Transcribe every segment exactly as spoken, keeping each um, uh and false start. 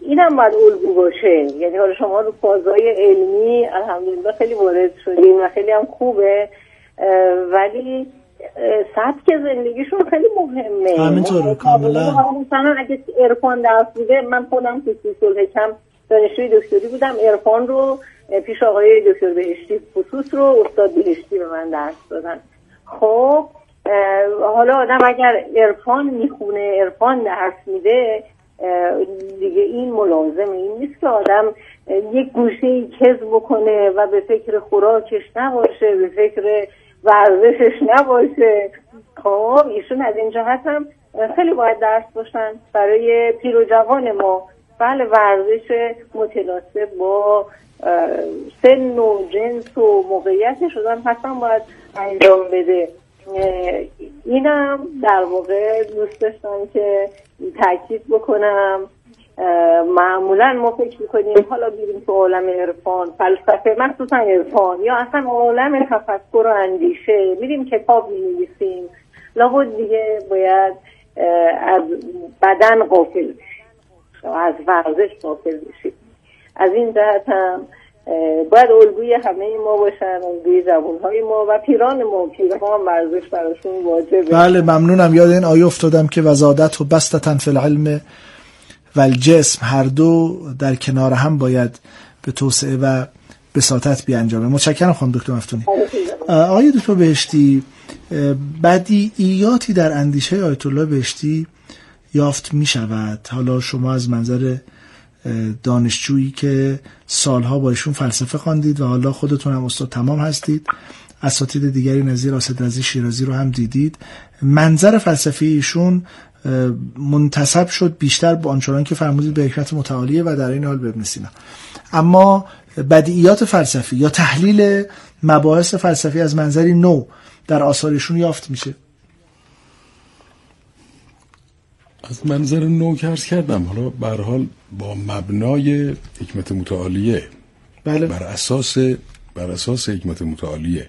اینم باید الگو باشه. یعنی حالا شما رو فازهای علمی الحمدلله خیلی وارد شدین و خیلی هم خوبه، ولی سبک زندگیشون خیلی مهمه. همینطوره کاملا. مثلا اگه عرفان درس بوده، من خودم تو سیستول حکم دانشجوی دکتری بودم، عرفان رو پیش آقای دکتر بهشتی خصوص رو استاد بهشتی به من درس دادن. خب حالا آدم اگر عرفان میخونه، عرفان درس میده، دیگه این ملازم این نیست که آدم یک گوشه‌ای کذب بکنه و به فکر خوراکش نباشه، به فکر ورزشش نباشه. خب ایشون از این جهت هم خیلی باید درس باشن برای پیر و جوان ما. بله ورزش متناسب با سن و جنس و موقعیتش شدن حتما باید انجام بده. اینم در واقع دوست داشتم که تاکید بکنم. معمولا ما فکر میکنیم حالا بیریم تو عالم عرفان، فلسفه، مخصوصا عرفان یا اصلا عالم تفکر و اندیشه، میریم کتاب می‌نویسیم، لابد دیگه باید از بدن غافل بشیم، از ورزش غافل بشیم. از این جهت هم باید الگوی همه ما باشن، الگوی جوانهای ما و پیران ما. پیرها هم ورزش براشون واجبه. بله ممنونم. یاد این آیه افتادم که وزادت و بستتن فی العلم و الجسم، هر دو در کنار هم باید به توسعه و بساطت بیانجامه. متشکرم خانم دکتر مفتونی. آقای دکتر بهشتی، بدیعیاتی در اندیشه آیت الله بهشتی یافت می شود. حالا شما از منظر دانشجویی که سالها با ایشون فلسفه خواندید و حالا خودتون هم استاد تمام هستید، اساتید دیگری نظیر اسد رضی شیرازی رو هم دیدید، منظر فلسفی ایشون منتسب شد بیشتر به آنچنان که فرمودید به حکمت متعالیه و در این حال به ابن سینا. اما بدیعیات فلسفی یا تحلیل مباحث فلسفی از منظری نو در آثارشون یافت میشه. از منظر نو که عرض کردم، حالا به هر حال با مبنای حکمت متعالیه. بله. بر اساس بر اساس حکمت متعالیه.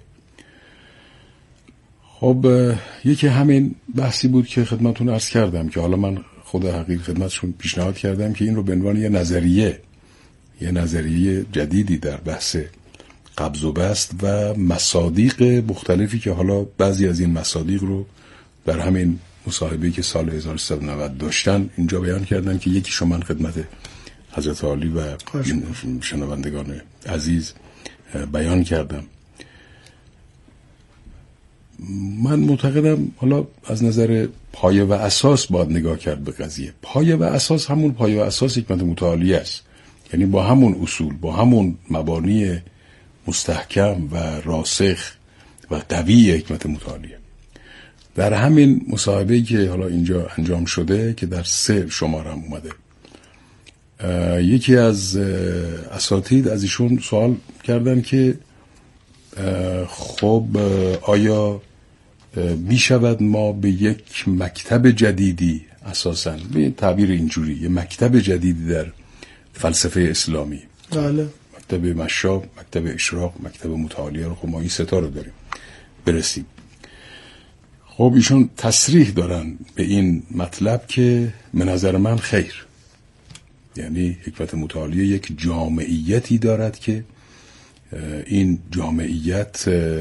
خب یکی همین بحثی بود که خدمتتون عرض کردم که حالا من خود حقیقت خدمتشون پیشنهاد کردم که این رو به عنوان یه نظریه یه نظریه جدیدی در بحث قبض و بسط و مصادیق مختلفی که حالا بعضی از این مصادیق رو در همین مصاحبه‌ای که سال هزار و سیصد و نود داشتن اینجا بیان کردن که یکی شما من خدمت حضرت عالی و شنوندگان عزیز بیان کردم. من معتقدم حالا از نظر پایه و اساس باید نگاه کرد به قضیه. پایه و اساس همون پایه و اساس حکمت متعالیه است، یعنی با همون اصول، با همون مبانی مستحکم و راسخ و قوی حکمت متعالیه. در همین مصاحبه‌ای که حالا اینجا انجام شده که در سه شماره هم اومده، یکی از اساتید از ایشون سوال کردن که خب آیا می شود ما به یک مکتب جدیدی، اساساً به تعبیر اینجوری یه مکتب جدیدی در فلسفه اسلامی، بله، مکتب مشاب، مکتب اشراق، مکتب متعالیه رو خب ما این ستا رو داریم برسیم؟ خب ایشون تصریح دارن به این مطلب که به نظر من خیر، یعنی حکمت متعالیه یک جامعیتی دارد که این جامعیت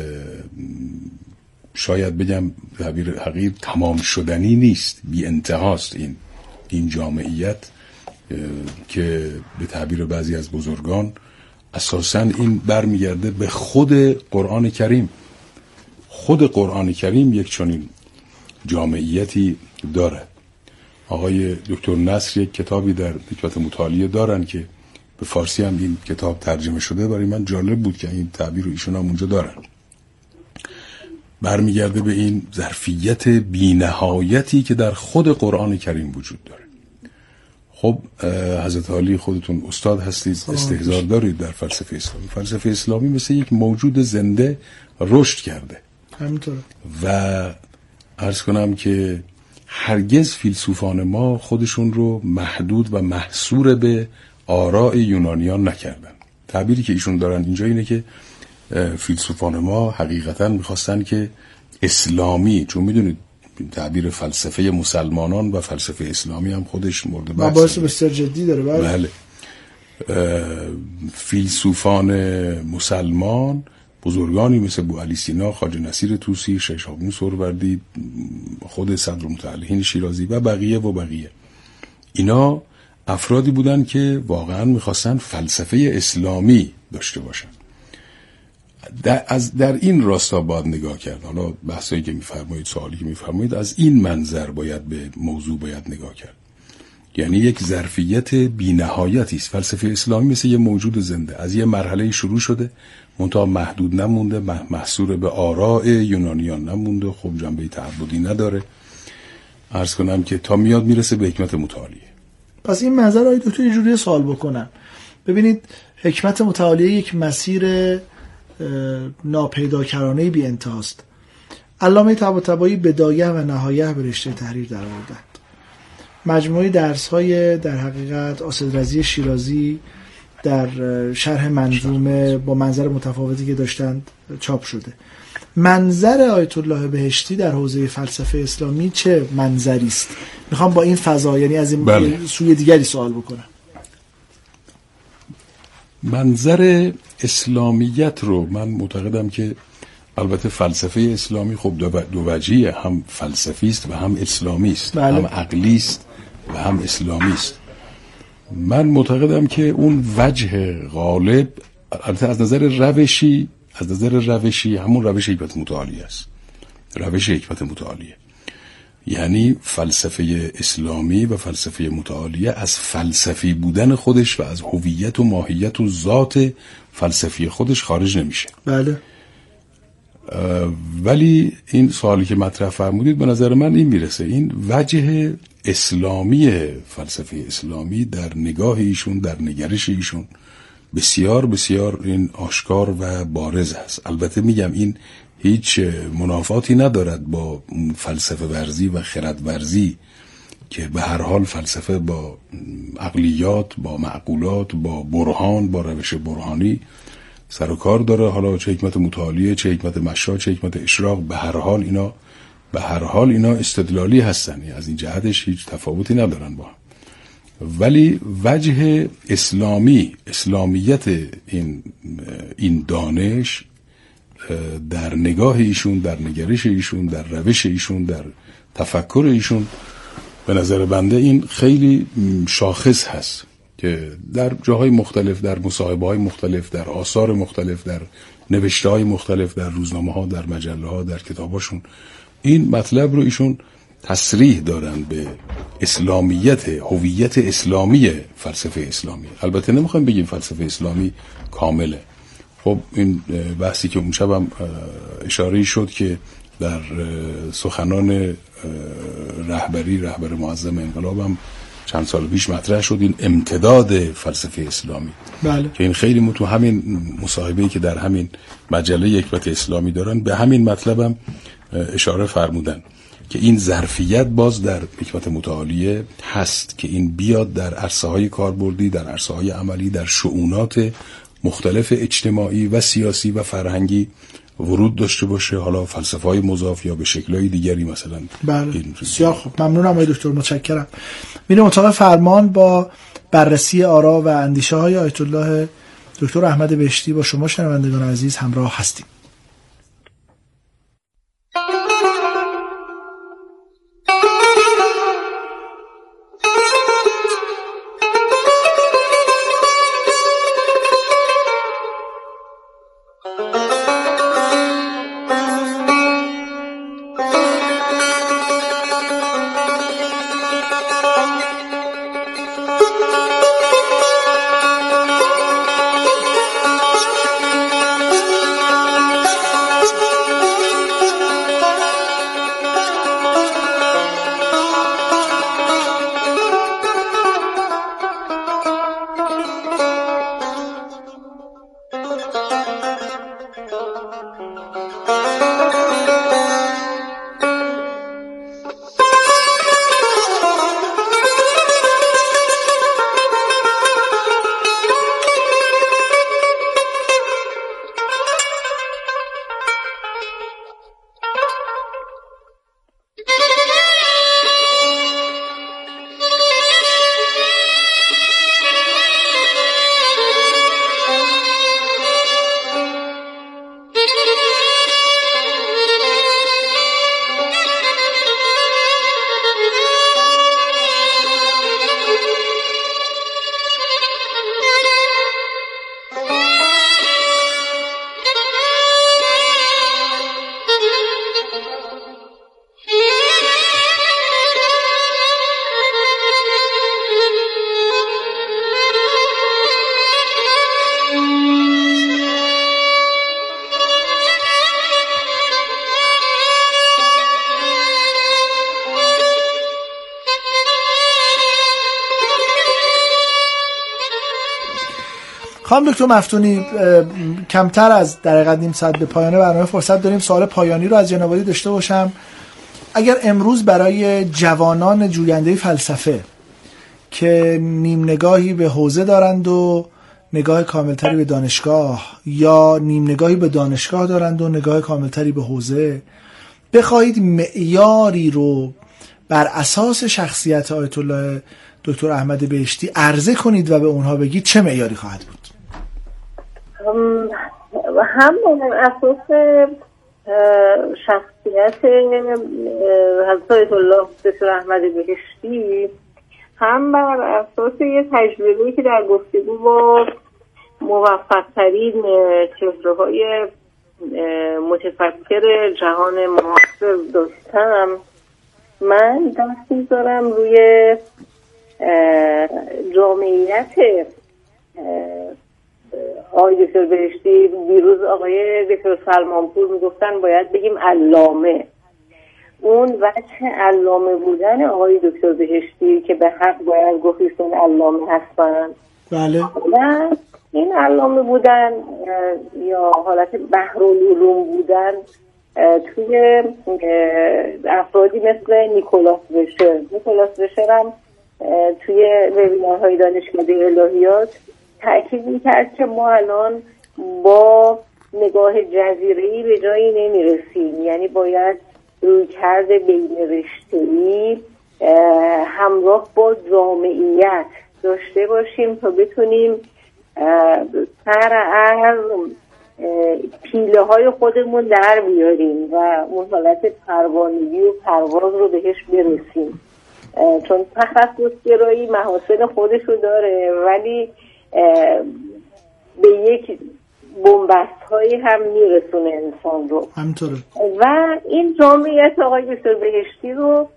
شاید بگم تعبیر حقیر تمام شدنی نیست، بی انتهاست. این این جامعیت که به تعبیر بعضی از بزرگان اساساً این برمیگرده به خود قرآن کریم. خود قرآن کریم یک چنین جامعیتی داره. آقای دکتر نصر یک کتابی در حکمت متعالیه دارن که به فارسی هم این کتاب ترجمه شده. برای من جالب بود که این تعبیر رو ایشون هم اونجا دارن. برمیگرده به این ظرفیت بی‌نهایتی که در خود قرآن کریم وجود داره. خب حضرت علی خودتون استاد هستید، استحضار دارید در فلسفه اسلامی. فلسفه اسلامی مثل یک موجود زنده رشد کرده. همینطوره. و عرض کنم که هرگز فیلسوفان ما خودشون رو محدود و محصور به آراء یونانیان نکردن. تعبیری که ایشون دارن اینجا اینه که فیلسوفان ما حقیقتا میخواستن که اسلامی، چون میدونید تعبیر فلسفه مسلمانان و فلسفه اسلامی هم خودش مورد بحث باعث بسیار جدی داره. بله, بله. فیلسوفان مسلمان بزرگانی مثل بوعلی سینا، خواجه نصیر طوسی، شیخ‌آقون سهروردی، خود صدرالمتعلقین شیرازی و بقیه و بقیه، اینا افرادی بودن که واقعا میخواستن فلسفه اسلامی داشته باشن. در, از در این راستا باید نگاه کرد. حالا بحثایی که میفرمایید، سوالی که میفرمایید، از این منظر باید به موضوع باید نگاه کرد. یعنی یک ظرفیت بی‌نهایتی است. فلسفه اسلامی مثل یه موجود زنده، از یه مرحله شروع شده، منتها محدود نمونده، محصور به آراء یونانیان نمونده، خب جنبه تعبدی نداره. عرض کنم که تا میاد میرسه به حکمت متعالیه. پس این منظر آقای دکتر یه جوری سوال بکنم. ببینید حکمت متعالیه یک مسیر ناپیداکرانه بی انتهاست. علامه طباطبایی بدایه و نهایه به رشته تحریر در آوردند. مجموعه درس‌های در حقیقت اسد رضی شیرازی در شرح منظومه با منظر متفاوتی که داشتند چاپ شده. منظر آیت الله بهشتی در حوزه فلسفه اسلامی چه منظری است؟ میخوام با این فضا، یعنی از این بله. سوی دیگری سوال بکنم. منظر اسلامیت رو من معتقدم که البته فلسفه اسلامی خب دو وجهیه، هم فلسفی است و هم اسلامی است. بله. هم عقلی است و هم اسلامی است. من معتقدم که اون وجه غالب البته از نظر روشی از نظر روشی همون روش حکمت متعالیه است. روش حکمت متعالیه یعنی فلسفه اسلامی و فلسفه متعالیه از فلسفی بودن خودش و از هویت و ماهیت و ذات فلسفی خودش خارج نمیشه. بله. ولی این سوالی که مطرح فرمودید به نظر من این میرسه، این وجه اسلامی فلسفه اسلامی در نگاه ایشون، در نگرش ایشون بسیار بسیار این آشکار و بارز هست. البته میگم این هیچ منافاتی ندارد با فلسفه ورزی و خرد ورزی که به هر حال فلسفه با عقلیات، با معقولات، با برهان، با روش برهانی سر و کار داره. حالا چه حکمت متعالیه، چه حکمت مشا، چه حکمت اشراق، به هر حال اینا به هر حال اینا استدلالی هستن، از این جهتش هیچ تفاوتی ندارن با هم. ولی وجه اسلامی، اسلامیت این این دانش در نگاه ایشون، در نگرش ایشون، در روش ایشون، در تفکر ایشون به نظر بنده این خیلی شاخص هست که در جاهای مختلف، در مصاحبه‌های مختلف، در آثار مختلف، در نوشته‌های مختلف، در روزنامه‌ها، در مجله‌ها، در کتاباشون این مطلب رو ایشون تصریح دارن به اسلامیت، هویت اسلامی فلسفه اسلامی. البته نمیخوام بگیم فلسفه اسلامی کامله. خب این بحثی که اون شبم اشاره شد که در سخنان رهبری رهبر معظم انقلابم چند سال پیش مطرح شد، این امتداد فلسفه اسلامی. بله. که این خیلی مو تو همین مصاحبه‌ای که در همین مجله حکمت اسلامی دارن به همین مطلبم اشاره فرمودن که این ظرفیت باز در حکمت متعالیه هست که این بیاد در عرصه‌های کاربردی، در عرصه‌های عملی، در شؤونات مختلف اجتماعی و سیاسی و فرهنگی ورود داشته باشه، حالا فلسفه‌های مضاف یا به شکل‌های دیگری مثلا. بله. بسیار خوب، ممنونم آقای دکتر، متشکرم. میریم اتاق فرمان با بررسی آرا و اندیشه‌های آیت الله دکتر احمد بهشتی. با شما شنوندگان عزیز همراه هستیم. خانم دکتر مفتونی، کمتر از در حقیقت نیم ساعت به پایان برنامه فرصت داریم. سوال پایانی رو از جناب عالی داشته باشم. اگر امروز برای جوانان جوینده فلسفه که نیم نگاهی به حوزه دارند و نگاه کاملتری به دانشگاه، یا نیم نگاهی به دانشگاه دارند و نگاه کاملتری به حوزه، بخواهید معیاری رو بر اساس شخصیت آیت الله دکتر احمد بهشتی عرضه کنید و به اونها بگید، چه معیاری خواهد بود؟ هم بر اساس شخصیت حضرت آیت الله دکتر احمد بهشتی، هم بر اساس یه تجربه‌ای که در گفتگو با موفق‌ترین چهره‌های متفکر جهان معاصر داشتم، من دست می‌ذارم روی جامعیت آقای دکتر بهشتی. دیروز آقای دکتر سلمانپور میگفتن باید بگیم علامه. اون وجه علامه بودن آقای دکتر بهشتی که به حق باید گفت ایشون علامه هستن. بله. و این علامه بودن یا حالت بحرالعلوم بودن توی افرادی مثل نیکولاس وشر. نیکولاس وشر هم توی وبینارهای دانشکده الهیات تأکید میکرد که ما الان با نگاه جزیره‌ای به جایی نمیرسیم، یعنی باید روی کرده بین رشته‌ای همراه با جامعیت داشته باشیم تا بتونیم سر از پیله های خودمون در بیاریم و اون حالت پروانگی و پرواز رو بهش برسیم. چون تخصص گرایی محاسن خودش رو داره، ولی به یک بنبست هایی هم میرسونه انسان رو. همطوره. و این جامعیت آقای دکتر بهشتی رو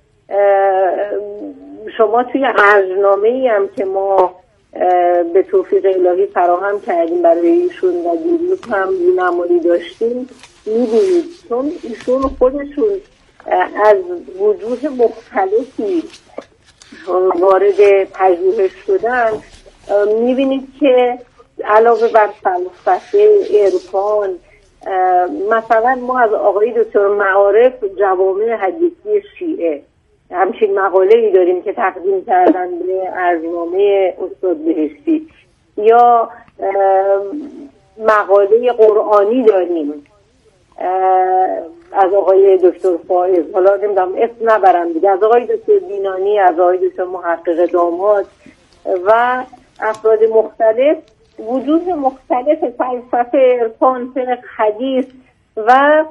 شما توی ارزنامه‌ای هم که ما به توفیق الهی فراهم کردیم برای ایشون و دیروز هم نمایی داشتیم میبینید، چون ایشون خودشون از وجوه مختلفی وارد پژوهش شدن. میبینید که علاوه بر فلسفه، عرفان، مثلا ما از آقای دکتر معارف جوامع حدیثی شیعه همچین مقاله ای داریم که تقدیم کردن به ارزنامه استاد بهشتی، یا مقاله قرآنی داریم از آقای دکتر فائز، حالا نمیدونم اسم نبرم دیگه، از آقای دکتر بینانی، از آقای دکتر محقق داماد و افراد مختلف، وجود مختلف فلسفه، عرفان، فقه، حدیث و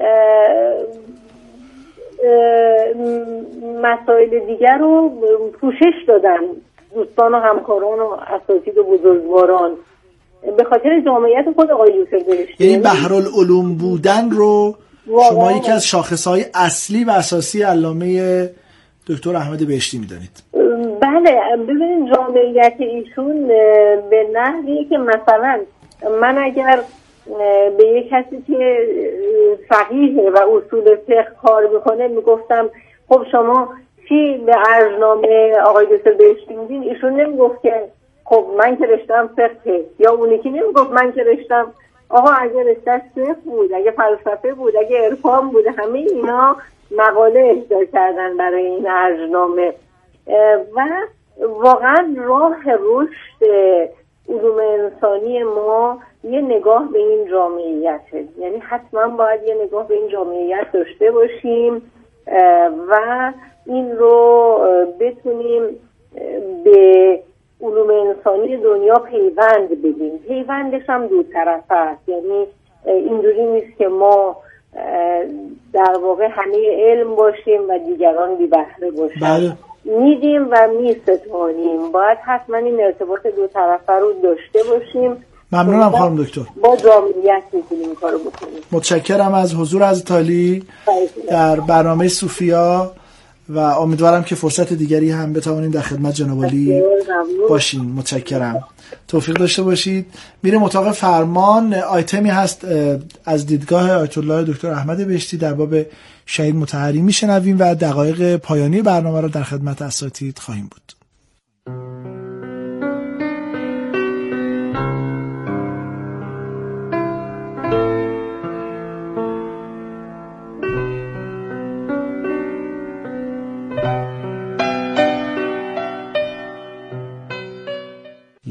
مسائل دیگر رو پوشش دادن دوستان و همکاران و اساتید و بزرگواران به خاطر جامعیت خود آقای دکتر بهشتی. این بحرالعلوم بودن رو شما یکی از شاخصهای اصلی و اساسی علامه دکتر احمد بهشتی میدانید؟ بله، ببینید جامعیت ایشون به نحوی که مثلا من اگر به یک کسی که فقیه و اصول فقه کار میکنه میگفتم خب شما چی به ارزنامه آقای دکتر بهشتی میدین، ایشون نمیگفت که خب من که رشتم فقه، یا اونی که نمیگفت من که رشتم آقا اگه رشته‌اش فقه بود، اگه فلسفه بود، اگه عرفان بود، همه اینا مقاله اهدا کردن برای این ارزنامه. و واقعا راه رشد علوم انسانی ما یه نگاه به این جامعیته، یعنی حتما باید یه نگاه به این جامعیت داشته باشیم و این رو بتونیم به علوم انسانی دنیا پیوند بدیم. پیوندش هم دو طرفه است، یعنی اینجوری نیست که ما در واقع همه علم باشیم و دیگران بی بهره باشیم. بله. میدیم و میستانیم، باید حتما این ارتباط دو طرفه رو داشته باشیم. ممنونم خانم دکتر. با جامعیت میتونیم این کارو بکنیم. متشکرم از حضور حضرت عالی در برنامه صوفیا و امیدوارم که فرصت دیگری هم بتوانیم در خدمت جناب عالی باشیم. متشکرم. توفیق داشته باشید. میریم اتاق فرمان. آیتمی هست از دیدگاه آیت الله دکتر احمد بهشتی در باب شهید مطهری میشنویم و دقایق پایانی برنامه را در خدمت اساتید خواهیم بود.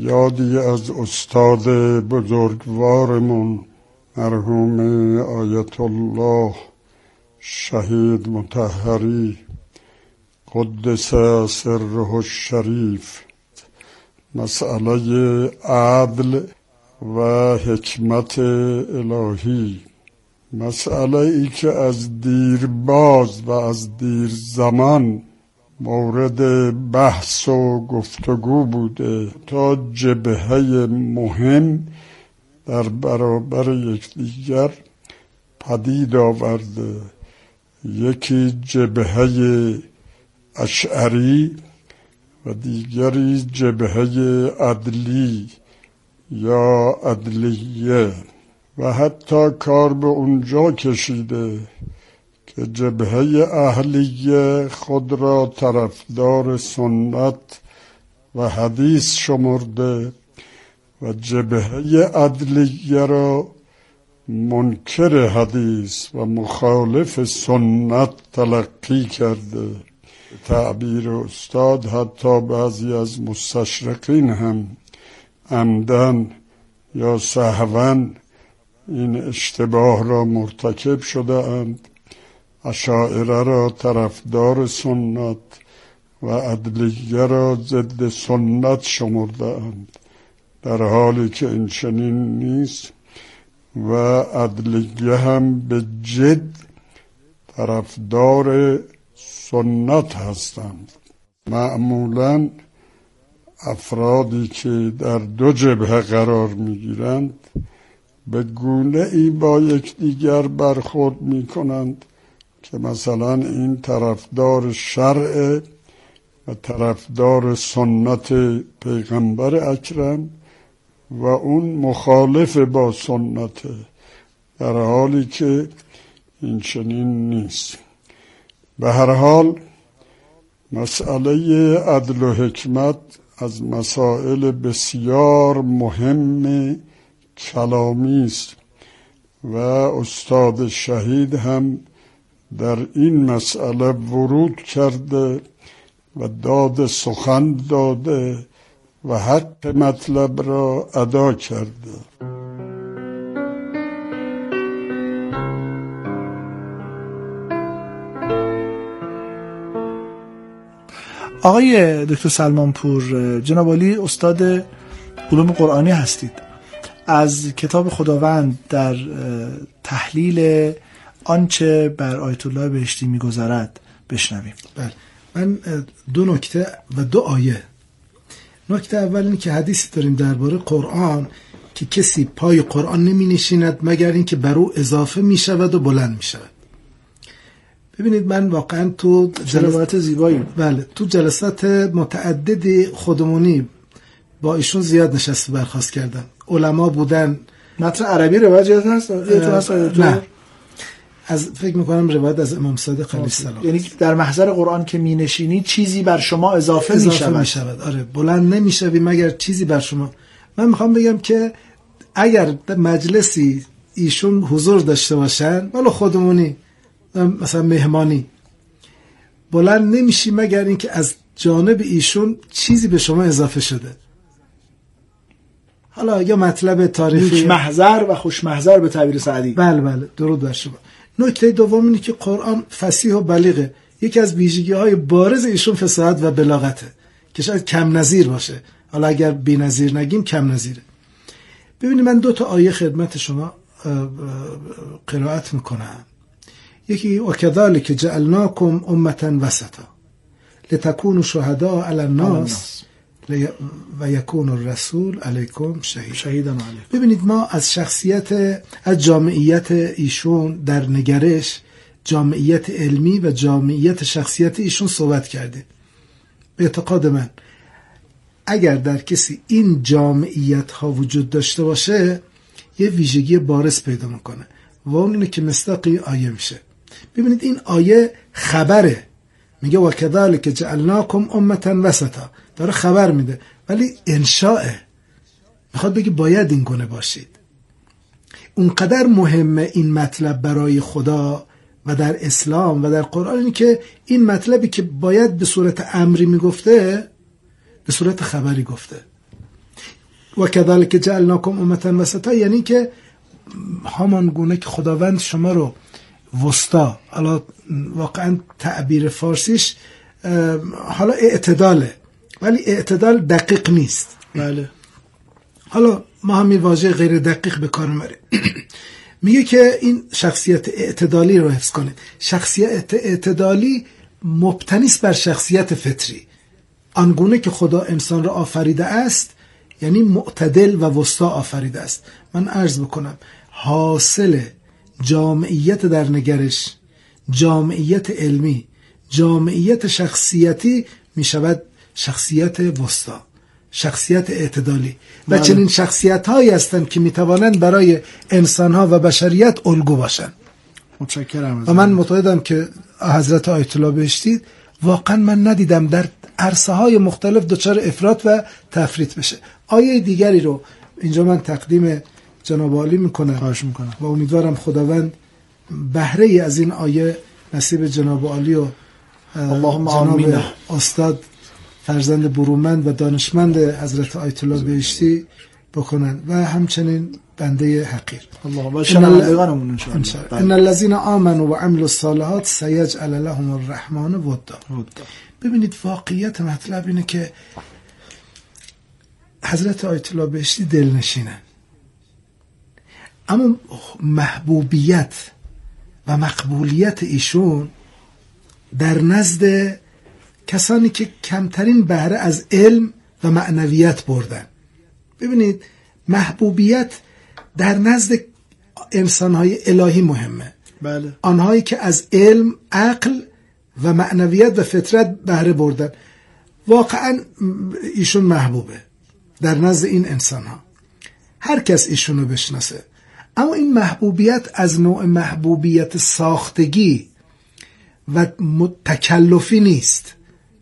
یادی از استاد بزرگوارمون مرحوم آیت الله شهید مطهری قدس سره الشریف مسئله عدل و حکمت الهی، مسئله ای که از دیرباز و از دیر زمان مورد بحث و گفتگو بوده تا جبهه مهم در برابر یکدیگر پدید آورده. یکی جبهه اشعری و دیگری جبهه عدلی یا عدلیه و حتی کار به اونجا کشیده که جبهه اهلیه خود را طرفدار سنت و حدیث شمرده و جبهه عدلیه را منکر حدیث و مخالف سنت تلقی کرده. تعبیر استاد حتی بعضی از مستشرقین هم عمدن یا سهوا این اشتباه را مرتکب شده اند، اشاعره را طرفدار سنت و عدلیه را ضد سنت شمرده اند، در حالی که این چنین نیست و عدلیه هم به جد طرفدار سنت هستند. معمولاً افرادی که در دو جبهه قرار میگیرند به گونه ای با یکدیگر برخورد میکنند که مثلا این طرفدار شرع و طرفدار سنت پیغمبر اکرم و اون مخالف با سنت، در حالی که این چنین نیست. به هر حال مسئله عدل و حکمت از مسائل بسیار مهم کلامی است و استاد شهید هم در این مسئله ورود کرده و داد سخن داده و حق مطلب را ادا کرده. آقای دکتر سلمانپور، جناب عالی استاد علوم قرآنی هستید، از کتاب خداوند در تحلیل آنچه بر آیت الله بهشتی میگذرد بشنویم. بله، من دو نکته و دو آیه. نکته اول اینه که حدیثی داریم درباره قرآن که کسی پای قرآن نمی نشیند مگر اینکه بر او اضافه می شود و بلند می شود. ببینید من واقعا تو جلسات زیبایی بله تو جلسات متعددی خودمونی با ایشون زیاد نشست و برخاست کردم. علما بودن. متن عربی روایت هست؟ نه، از فکر میکنم روایت از امام صادق علیه السلام. یعنی در محضر قرآن که می نشینی چیزی بر شما اضافه, اضافه می شود. آره، بلند نمی شوی مگر چیزی بر شما. من میخوام بگم که اگر مجلسی ایشون حضور داشته باشن، والا خودمونی مثلا مهمانی، بلند نمیشی مگر اینکه از جانب ایشون چیزی به شما اضافه شده، حالا یا مطلب تاریخی، محضر و خوش محضر به تعبیر سعدی. بله بله، درود بر شما. نکته دوم اینه که قرآن فصیح و بلیغه. یکی از ویژگی‌های بارز ایشون فصاحت و بلاغته که شاید کم نظیر باشه، حالا اگر بی نظیر نگیم کم نظیره. ببینید من دو تا آیه خدمت شما قرائت میکنم. یکی و کذالک جعلناکم امة وسطا لتكونوا شهداء علی الناس و یکون الرسول علیکم شهید شهیدن علیکم. ببینید ما از شخصیت، از جامعیت ایشون در نگرش، جامعیت علمی و جامعیت شخصیت ایشون صحبت کردیم. به اعتقاد من اگر در کسی این جامعیت ها وجود داشته باشه یه ویژگی بارز پیدا میکنه و اون اینه که مصداقی آیه میشه. ببینید این آیه خبره، میگه و کذالک جعلناکم امة وسطا، داره خبر میده، ولی انشاءه، میخواد بگه باید این گونه باشید. اونقدر مهمه این مطلب برای خدا و در اسلام و در قرآن اینه که این مطلبی که باید به صورت امری میگفته به صورت خبری گفته. و کذالک جعلناکم امة وسطا، یعنی که همان گونه که خداوند شما رو وسطا، حالا واقعا تعبیر فارسیش حالا اعتداله ولی اعتدال دقیق نیست. بله. حالا ما همین واژه غیر دقیق به کار میبریم. میگه که این شخصیت اعتدالی رو حفظ کنید. شخصیت اعتدالی مبتنی است بر شخصیت فطری، آنگونه که خدا انسان را آفریده است، یعنی معتدل و وسطا آفریده است. من عرض بکنم حاصل جامعیت در نگرش، جامعیت علمی، جامعیت شخصیتی می شود شخصیت وسطا، شخصیت اعتدالی. و بله. چنین شخصیت هایی هستند که می توانند برای انسان ها و بشریت الگو باشند. متشکرم. و من معتقدم که حضرت آیت الله بهشتی واقعا من ندیدم در عرصه های مختلف دچار افراط و تفریط بشه. آیه دیگری رو اینجا من تقدیم جناب عالی میکنم. خواهش میکنم. و امیدوارم خداوند بهره ای از این آیه نصیب جناب عالی و اللهم جناب آمین. استاد فرزند برومند و دانشمند حضرت آیت الله بهشتی بکنن و همچنین بنده حقیر. اللهم و شنوندگانمون ان شاء الله. ان الذين آمنوا وعملوا الصالحات سيجعل لهم الرحمن ودا. ببینید واقعیت مطلب اینه که حضرت آیت الله بهشتی دلنشینن، اما محبوبیت و مقبولیت ایشون در نزد کسانی که کمترین بهره از علم و معنویت بردن. ببینید محبوبیت در نزد انسانهای الهی مهمه. بله. آنهایی که از علم، عقل و معنویت و فطرت بهره بردن، واقعا ایشون محبوبه در نزد این انسان ها. هر کس ایشونو بشناسه. اما این محبوبیت از نوع محبوبیت ساختگی و تکلفی نیست،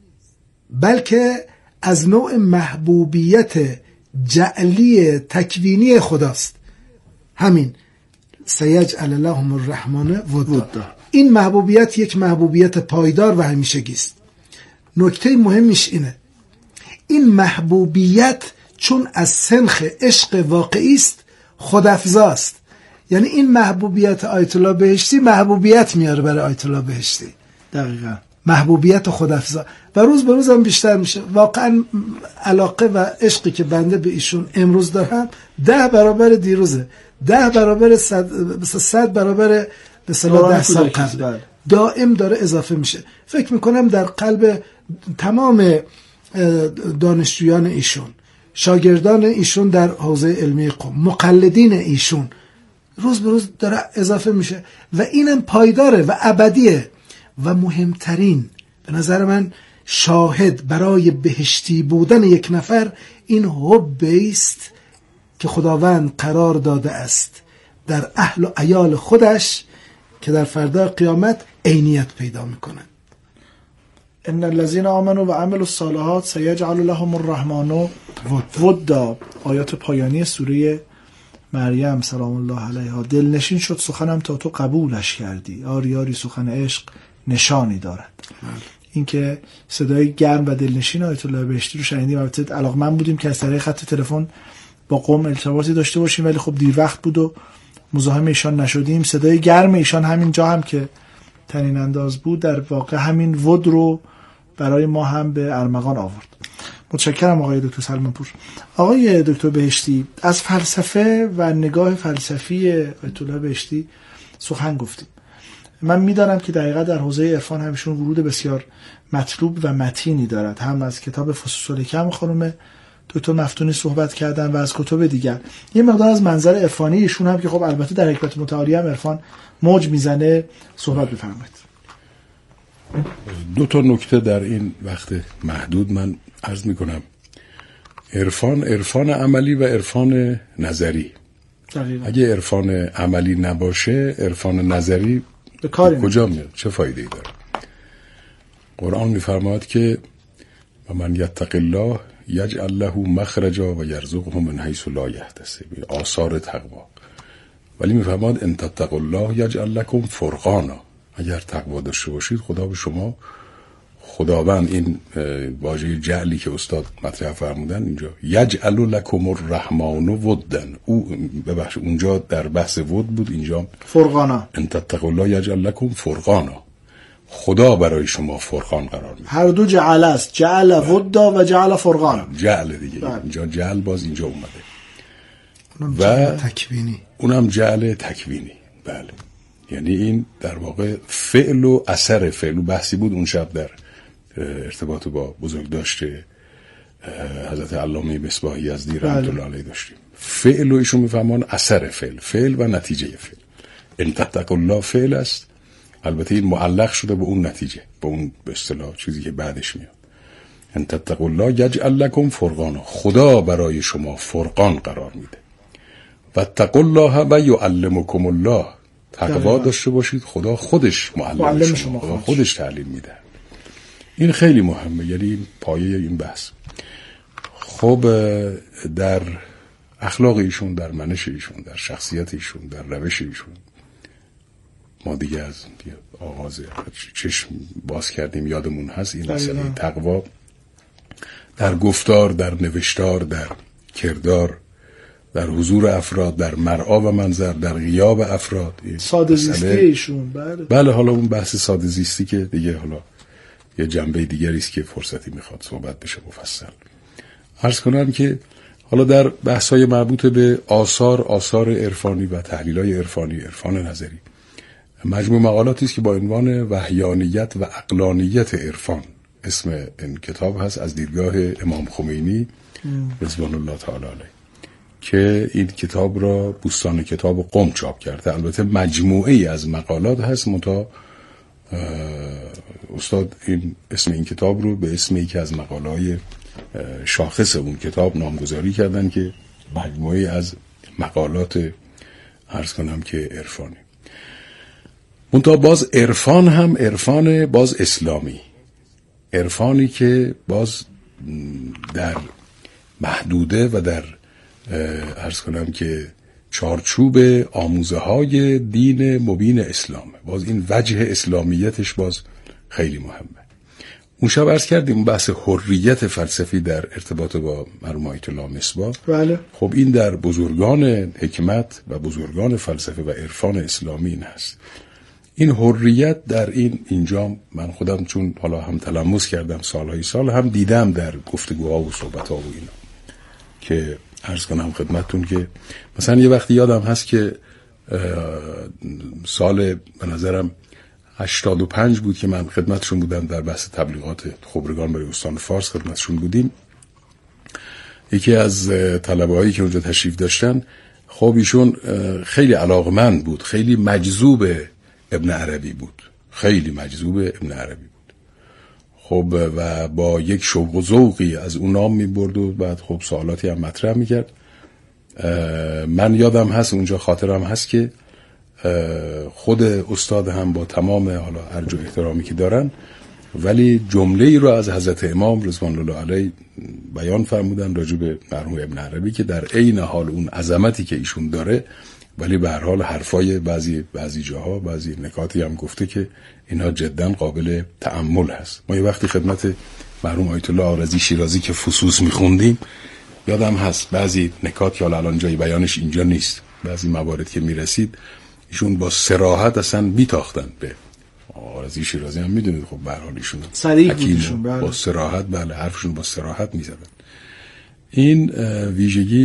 بلکه از نوع محبوبیت جعلی تکوینی خداست. همین سیجعل لهم الرحمن ودا. این محبوبیت یک محبوبیت پایدار و همیشگی است. نکته مهمش اینه، این محبوبیت چون از سنخ عشق واقعی است خودافزاست. یعنی این محبوبیت آیت الله بهشتی محبوبیت میاره برای آیت الله بهشتی. دقیقاً. محبوبیت خودافزا و روز به روز هم بیشتر میشه. واقعا علاقه و عشقی که بنده به ایشون امروز دارم ده برابر دیروزه، ده برابر صد, صد برابر به صلاح ده سال قبل دائم داره اضافه میشه. فکر میکنم در قلب تمام دانشجویان ایشون، شاگردان ایشون در حوزه علمی قم، مقلدین ایشون روز به روز داره اضافه میشه و اینم پایداره و ابدیه. و مهمترین به نظر من شاهد برای بهشتی بودن یک نفر این حب است که خداوند قرار داده است در اهل و عیال خودش که در فردا قیامت عینیت پیدا میکنن. ان الذين آمنوا وعملوا الصالحات سيجعل لهم الرحمن ودا. آیات پایانی سوره مریم سلام الله علیها. دلنشین شد سخنم تا تو قبولش کردی، آری آری سخن عشق نشانی دارد. این که صدای گرم و دلنشین آیت الله بهشتی رو شنیدیم. البته علاقمند بودیم که از طریق خط تلفن با قم ارتباطی داشته باشیم، ولی خب دیر وقت بود و مزاحم ایشان نشدیم. صدای گرم ایشان همین جا هم که تنین انداز بود در واقع همین ود رو برای ما هم به ارمغان آورد. متشکرم آقای دکتر سلمان پور. آقای دکتر بهشتی، از فلسفه و نگاه فلسفی آیت الله بهشتی سخن گفتیم. من میدانم که دقیقا در حوزه عرفان همشون ورود بسیار مطلوب و متینی دارد. هم از کتاب فصوص الحکم خانم دکتر مفتونی صحبت کردن و از کتب دیگر. یه مقدار از منظر عرفانی ایشون هم که خب البته در حکمت متعالی هم عرفان موج میزنه صحبت بفرمایید. دو تا نکته در این وقت محدود من عرض میکنم. عرفان عرفان عملی و عرفان نظری. دقیقا. اگه عرفان عملی نباشه عرفان نظری به کار کجا میاد؟ چه فایده ای داره؟ قرآن میفرماید که و من یتق الله یجعل له مخرجا و یرزقه من حیث لا یحتسب. آثار تقوا. ولی میفرماید ان تتقوا الله یجعل لكم فرقانا. اگر تقوا داشته باشید خدا به شما خداوند این واژه جعلی که استاد مطرح فرمودن اینجا، یجعل لکم الرحمن ودن، او ببخش اونجا در بحث ود بود، اینجا فرقانا، ان تتقوا الله یجعل لکم فرقانا، خدا برای شما فرقان قرار میده. هر دو جعل است، جعل ودا و جعل فرقان، جعل دیگه بله. اینجا جعل باز اینجا اومده اونم و جعل تکوینی، اونم جعل تکوینی. بله، یعنی این در واقع فعل و اثر فعل و بحثی بود اون شب در ارتباط با بزرگداشت حضرت علامه مصباح یزدی رحمت الله علیه داشتیم. فعل و ایشون میفهمان اثر فعل، فعل و نتیجه فعل. ان تتقوا الله فعل است، البته این معلق شده به اون نتیجه، به اون به اصطلاح چیزی که بعدش میاد. ان تتقوا الله یجعل لکم فرقانا، خدا برای شما فرقان قرار میده. و اتقوا الله و یعلمکم الله، تقوا داشته باشید، خدا خودش معلم, معلم شما، خدا خودش تعلیم میده. این خیلی مهمه، یعنی پایه این بحث. خب در اخلاق ایشون، در منش ایشون، در شخصیت ایشون، در روش ایشون، ما دیگه از آغاز چشم باز کردیم یادمون هست این مسئله تقوا در گفتار، در نوشتار، در کردار، در حضور افراد، در مرعا و منظر، در غیاب افراد، ساده زیستی ایشون. بله بله، حالا اون بحث ساده زیستی که دیگه حالا یه جنبه دیگری است که فرصتی میخواد صحبت بشه مفصل. عرض کنم که حالا در بحث‌های مربوط به آثار آثار عرفانی و تحلیل‌های عرفانی، عرفان نظری، مجموع مقالاتی است که با عنوان وحیانیت و عقلانیت عرفان اسم این کتاب هست، از دیدگاه امام خمینی رضوان الله تعالی علیه، که این کتاب را بوستان کتاب قم چاپ کرده. البته مجموعه ای از مقالات هست، متا استاد این اسم این کتاب رو به اسم یکی از مقاله‌های شاخص اون کتاب نامگذاری کردن که مجموعه از مقالات عرض کنم که عرفانی. منتها باز عرفان هم عرفان باز اسلامی، عرفانی که باز در محدوده و در عرض کنم که چارچوب آموزه های دین مبین اسلامه. باز این وجه اسلامیتش باز خیلی مهمه. اون شب عرض کردیم بحث حریت فلسفی در ارتباط با مرحوم آیت الله مصباح. بله. خب این در بزرگان حکمت و بزرگان فلسفه و عرفان اسلامی این هست. این حریت در این اینجا من خودم چون حالا هم تلمس کردم سالهای سال، هم دیدم در گفتگوها و صحبتها و اینا، که عرض کنم خدمتتون که مثلا یه وقتی یادم هست که سال به نظرم هشتاد و پنج بود که من خدمتشون بودم در بحث تبلیغات خبرگان برای استان فارس، خدمتشون بودیم. یکی از طلبه‌هایی که اونجا تشریف داشتن، خب ایشون خیلی علاقمند بود، خیلی مجذوب ابن عربی بود، خیلی مجذوب ابن عربی بود. خب و با یک شوق و ذوقی از اون نام می‌برد و بعد خب سوالاتی هم مطرح می‌کرد. من یادم هست اونجا، خاطرم هست که خود استاد هم با تمام حالا ارج و احترامی که دارن، ولی جمله‌ای رو از حضرت امام رضوان الله علیه بیان فرمودن راجع به مرحوم ابن عربی که در عین حال اون عظمتی که ایشون داره، ولی به هر حال حرفای بعضی بعضی جاها بعضی نکاتی هم گفته که اینا جدا قابل تأمل هست. ما یه وقتی خدمت مرحوم آیت الله آرزی شیرازی که فصوص میخوندیم، یادم هست بعضی نکات که الان جای بیانش اینجا نیست، بعضی موارد که میرسید ایشون با صراحت اصلا میتاختن به آرزی شیرازی. هم میدونید خب به هر حال ایشون صریح بودشون، با صراحت، بله حرفشون با صراحت میزدن. این ویژگی